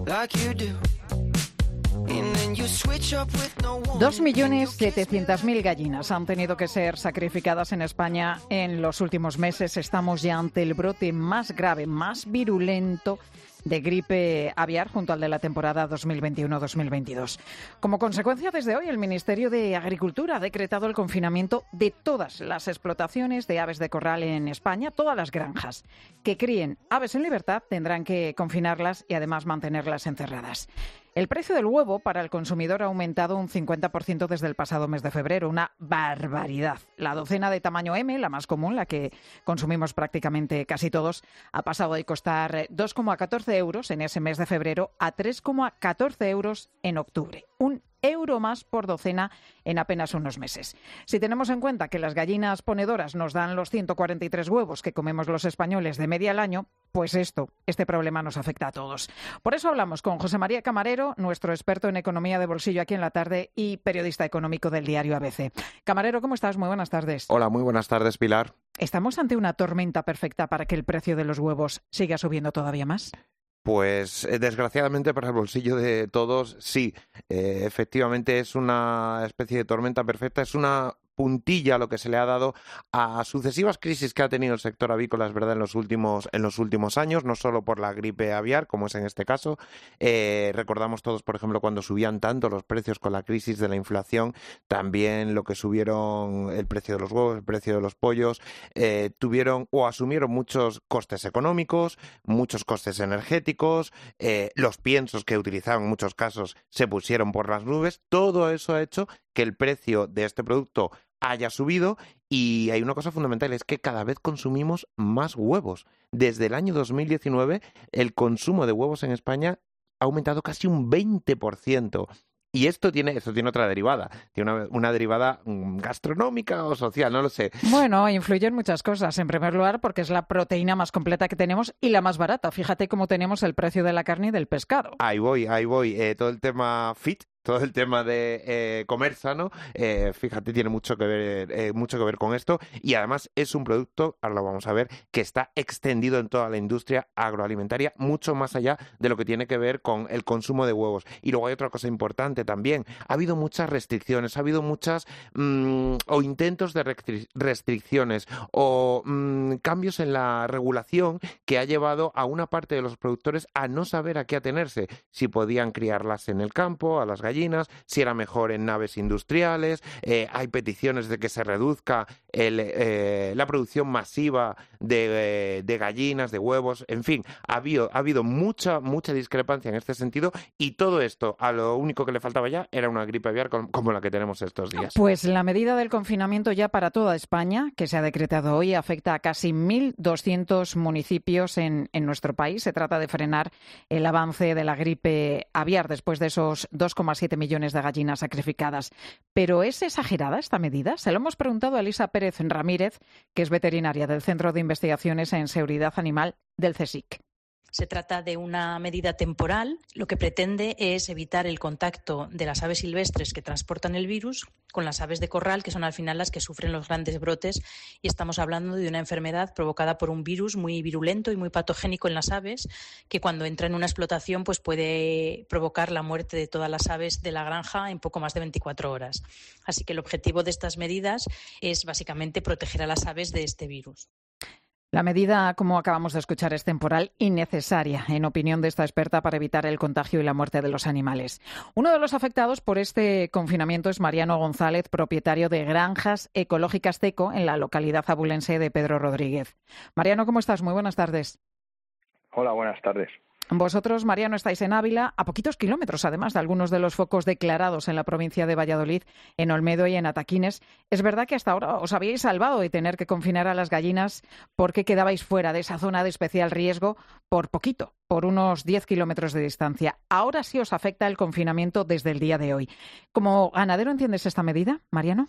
...2.700.000 gallinas han tenido que ser sacrificadas en España en los últimos meses. Estamos ya ante el brote más grave, más virulento de gripe aviar junto al de la temporada 2021-2022. Como consecuencia, desde hoy el Ministerio de Agricultura ha decretado el confinamiento de todas las explotaciones de aves de corral en España. Todas las granjas que críen aves en libertad tendrán que confinarlas y además mantenerlas encerradas. El precio del huevo para el consumidor ha aumentado un 50% desde el pasado mes de febrero, una barbaridad. La docena de tamaño M, la más común, la que consumimos prácticamente casi todos, ha pasado de costar 2,14 euros en ese mes de febrero a 3,14 euros en octubre. Un euro más por docena en apenas unos meses. Si tenemos en cuenta que las gallinas ponedoras nos dan los 143 huevos que comemos los españoles de media al año, pues este problema nos afecta a todos. Por eso hablamos con José María Camarero, nuestro experto en economía de bolsillo aquí en La Tarde y periodista económico del diario ABC. Camarero, ¿cómo estás? Muy buenas tardes. Hola, muy buenas tardes, Pilar. ¿Estamos ante una tormenta perfecta para que el precio de los huevos siga subiendo todavía más? Pues desgraciadamente para el bolsillo de todos, sí. Efectivamente es una especie de tormenta perfecta, es una puntilla lo que se le ha dado a sucesivas crisis que ha tenido el sector avícola, es verdad, en los últimos años, no solo por la gripe aviar, como es en este caso. Recordamos todos, por ejemplo, cuando subían tanto los precios con la crisis de la inflación, también lo que subieron el precio de los huevos, el precio de los pollos, tuvieron o asumieron muchos costes económicos, muchos costes energéticos, los piensos que utilizaban en muchos casos se pusieron por las nubes. Todo eso ha hecho que el precio de este producto haya subido y hay una cosa fundamental, es que cada vez consumimos más huevos. Desde el año 2019 el consumo de huevos en España ha aumentado casi un 20%. Y esto tiene otra derivada, tiene una derivada gastronómica o social, no lo sé. Bueno, influyen muchas cosas. En primer lugar, porque es la proteína más completa que tenemos y la más barata. Fíjate cómo tenemos el precio de la carne y del pescado. Ahí voy. Todo el tema fit, todo el tema de comer sano, fíjate, tiene mucho que ver con esto. Y además es un producto, ahora lo vamos a ver, que está extendido en toda la industria agroalimentaria, mucho más allá de lo que tiene que ver con el consumo de huevos. Y luego hay otra cosa importante también. Ha habido muchas restricciones, ha habido muchas o intentos de restricciones o cambios en la regulación que ha llevado a una parte de los productores a no saber a qué atenerse. Si podían criarlas en el campo, a las gallinas, si era mejor en naves industriales. Hay peticiones de que se reduzca la producción masiva de gallinas, de huevos. En fin, ha habido mucha discrepancia en este sentido y todo esto, a lo único que le faltaba ya era una gripe aviar como la que tenemos estos días. Pues la medida del confinamiento ya para toda España, que se ha decretado hoy, afecta a casi 1.200 municipios en nuestro país. Se trata de frenar el avance de la gripe aviar después de esos 2,7 millones de gallinas sacrificadas. ¿Pero es exagerada esta medida? Se lo hemos preguntado a Elisa Pérez Ramírez, que es veterinaria del Centro de Investigaciones en Seguridad Animal del CSIC. Se trata de una medida temporal. Lo que pretende es evitar el contacto de las aves silvestres que transportan el virus con las aves de corral, que son al final las que sufren los grandes brotes. Y estamos hablando de una enfermedad provocada por un virus muy virulento y muy patogénico en las aves, que cuando entra en una explotación pues puede provocar la muerte de todas las aves de la granja en poco más de 24 horas. Así que el objetivo de estas medidas es básicamente proteger a las aves de este virus. La medida, como acabamos de escuchar, es temporal y necesaria, en opinión de esta experta, para evitar el contagio y la muerte de los animales. Uno de los afectados por este confinamiento es Mariano González, propietario de Granjas Ecológicas Teco, en la localidad abulense de Pedro Rodríguez. Mariano, ¿cómo estás? Muy buenas tardes. Hola, buenas tardes. Vosotros, Mariano, estáis en Ávila, a poquitos kilómetros, además, de algunos de los focos declarados en la provincia de Valladolid, en Olmedo y en Ataquines. Es verdad que hasta ahora os habíais salvado de tener que confinar a las gallinas porque quedabais fuera de esa zona de especial riesgo por poquito, por unos 10 kilómetros de distancia. Ahora sí os afecta el confinamiento desde el día de hoy. ¿Como ganadero entiendes esta medida, Mariano?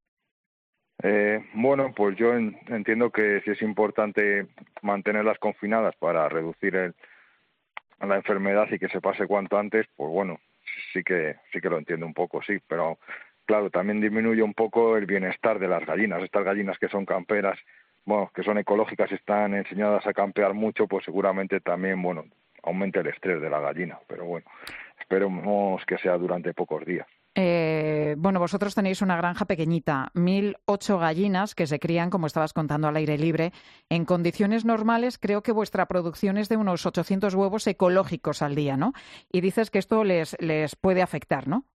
Bueno, pues yo entiendo que sí es importante mantenerlas confinadas para reducir la enfermedad y que se pase cuanto antes, pues bueno, sí que lo entiendo un poco, sí, pero claro, también disminuye un poco el bienestar de las gallinas. Estas gallinas que son camperas, bueno, que son ecológicas, están enseñadas a campear mucho, pues seguramente también, bueno, aumente el estrés de la gallina. Pero bueno, esperemos que sea durante pocos días. Bueno, vosotros tenéis una granja pequeñita, 1.008 gallinas que se crían, como estabas contando, al aire libre. En condiciones normales, creo que vuestra producción es de unos 800 huevos ecológicos al día, ¿no? Y dices que esto les puede afectar, ¿no?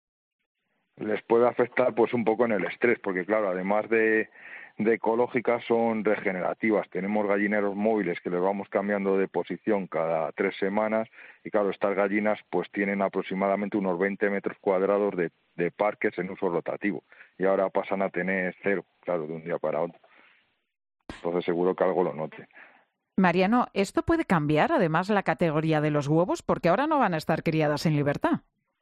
Les puede afectar pues un poco en el estrés, porque claro, además de ecológicas, son regenerativas. Tenemos gallineros móviles que les vamos cambiando de posición cada 3 semanas y claro, estas gallinas pues tienen aproximadamente unos 20 metros cuadrados de parques en uso rotativo y ahora pasan a tener 0, claro, de un día para otro. Entonces seguro que algo lo note. Mariano, ¿esto puede cambiar además la categoría de los huevos? Porque ahora no van a estar criadas en libertad.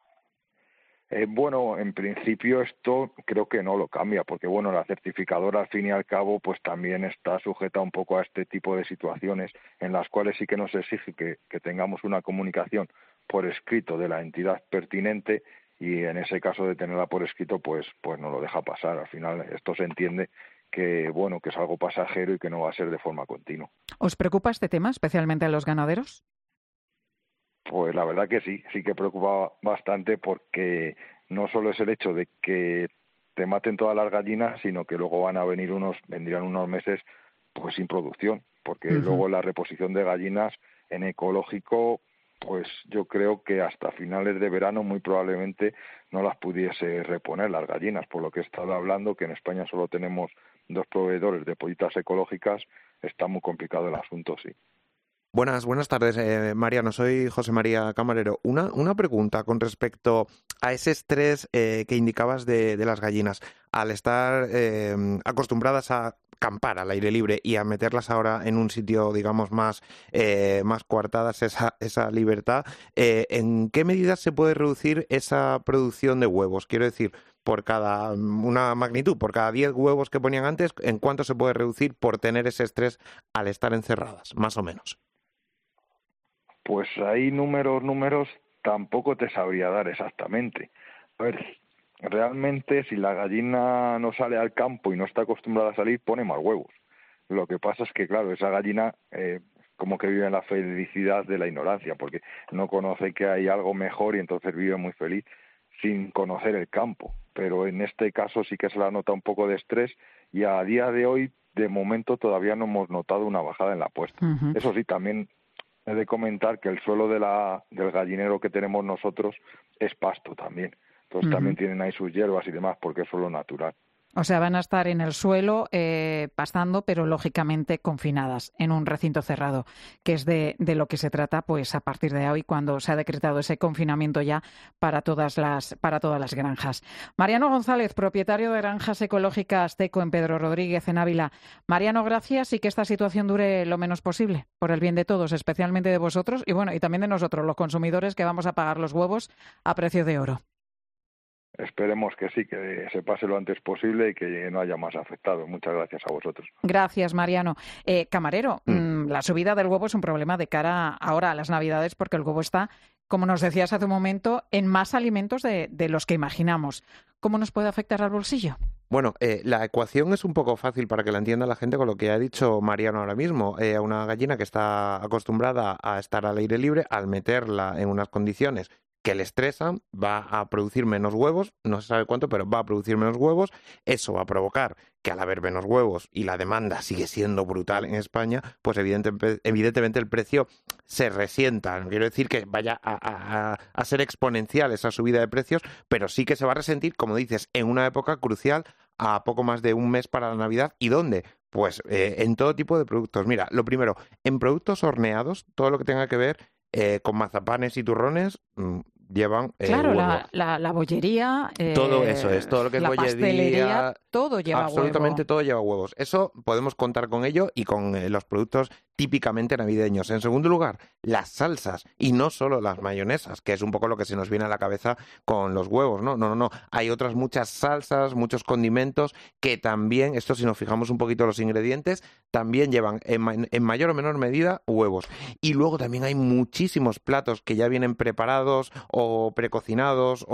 Bueno, en principio esto creo que no lo cambia, porque bueno, la certificadora al fin y al cabo pues también está sujeta un poco a este tipo de situaciones en las cuales sí que nos exige que tengamos una comunicación por escrito de la entidad pertinente y en ese caso de tenerla por escrito pues no lo deja pasar. Al final esto se entiende que bueno, que es algo pasajero y que no va a ser de forma continua. ¿Os preocupa este tema, especialmente a los ganaderos? Pues la verdad que sí que preocupa bastante porque no solo es el hecho de que te maten todas las gallinas, sino que luego vendrían unos meses pues sin producción, porque luego la reposición de gallinas en ecológico, pues yo creo que hasta finales de verano muy probablemente no las pudiese reponer las gallinas, por lo que he estado hablando, que en España solo tenemos 2 proveedores de pollitas ecológicas, está muy complicado el asunto, sí. Buenas tardes, Mariano. Soy José María Camarero. Una pregunta con respecto a ese estrés que indicabas de las gallinas. Al estar acostumbradas a campar al aire libre y a meterlas ahora en un sitio, digamos, más coartadas esa libertad, ¿en qué medida se puede reducir esa producción de huevos? Quiero decir, por cada 10 huevos que ponían antes, ¿en cuánto se puede reducir por tener ese estrés al estar encerradas, más o menos? Pues ahí números tampoco te sabría dar exactamente. A ver, realmente si la gallina no sale al campo y no está acostumbrada a salir, pone más huevos. Lo que pasa es que, claro, esa gallina como que vive en la felicidad de la ignorancia, porque no conoce que hay algo mejor y entonces vive muy feliz sin conocer el campo. Pero en este caso sí que se la nota un poco de estrés y a día de hoy, de momento, todavía no hemos notado una bajada en la puesta. Eso sí, también he de comentar que el suelo del gallinero que tenemos nosotros es pasto también. Entonces también tienen ahí sus hierbas y demás porque es suelo natural. O sea, van a estar en el suelo pastando, pero lógicamente confinadas en un recinto cerrado, que es de lo que se trata, pues a partir de hoy, cuando se ha decretado ese confinamiento ya para todas las granjas. Mariano González, propietario de Granjas Ecológicas Teco en Pedro Rodríguez, en Ávila. Mariano, gracias y que esta situación dure lo menos posible, por el bien de todos, especialmente de vosotros y bueno, y también de nosotros, los consumidores, que vamos a pagar los huevos a precio de oro. Esperemos que sí, que se pase lo antes posible y que no haya más afectados. Muchas gracias a vosotros. Gracias, Mariano. Camarero, la subida del huevo es un problema de cara ahora a las Navidades porque el huevo está, como nos decías hace un momento, en más alimentos de los que imaginamos. ¿Cómo nos puede afectar al bolsillo? Bueno, la ecuación es un poco fácil para que la entienda la gente con lo que ha dicho Mariano ahora mismo. A una gallina que está acostumbrada a estar al aire libre, al meterla en unas condiciones que le estresan, va a producir menos huevos, no se sabe cuánto, pero va a producir menos huevos. Eso va a provocar que al haber menos huevos y la demanda sigue siendo brutal en España, pues evidentemente el precio se resienta. No quiero decir que vaya a ser exponencial esa subida de precios, pero sí que se va a resentir, como dices, en una época crucial a poco más de un mes para la Navidad. ¿Y dónde? Pues en todo tipo de productos. Mira, lo primero, en productos horneados, todo lo que tenga que ver con mazapanes y turrones, llevan claro, huevo. la bollería, todo eso es, todo lo que es la bollería, pastelería, todo lleva absolutamente huevo. todo lleva huevos. Eso podemos contar con ello y con los productos típicamente navideños. En segundo lugar, las salsas y no solo las mayonesas, que es un poco lo que se nos viene a la cabeza con los huevos, ¿no? No. Hay otras muchas salsas, muchos condimentos que también, esto si nos fijamos un poquito los ingredientes, también llevan en mayor o menor medida huevos. Y luego también hay muchísimos platos que ya vienen preparados o precocinados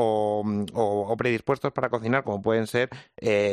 o predispuestos para cocinar, como pueden ser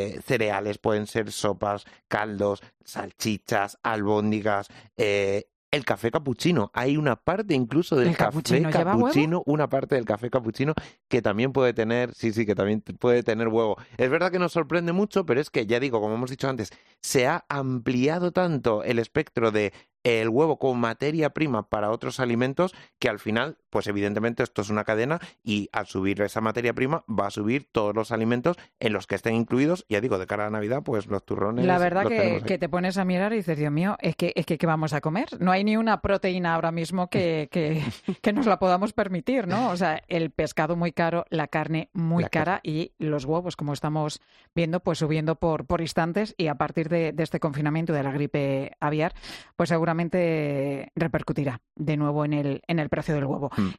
cereales, pueden ser sopas, caldos, salchichas, albóndigas, el café capuchino. Hay una parte incluso del ¿El capuchino café lleva capuchino, una parte del café capuchino que también puede tener, que también puede tener huevo. Es verdad que nos sorprende mucho, pero es que, ya digo, como hemos dicho antes, se ha ampliado tanto el espectro de el huevo como materia prima para otros alimentos que al final, pues evidentemente esto es una cadena y al subir esa materia prima va a subir todos los alimentos en los que estén incluidos. Ya digo, de cara a Navidad, pues los turrones. La verdad los tenemos ahí. que te pones a mirar y dices, Dios mío, ¿qué vamos a comer? No hay ni una proteína ahora mismo que nos la podamos permitir, ¿no? O sea, el pescado muy caro, la carne muy cara y los huevos, como estamos viendo, pues subiendo por instantes, y a partir de este confinamiento de la gripe aviar, pues seguramente repercutirá de nuevo en el precio del huevo.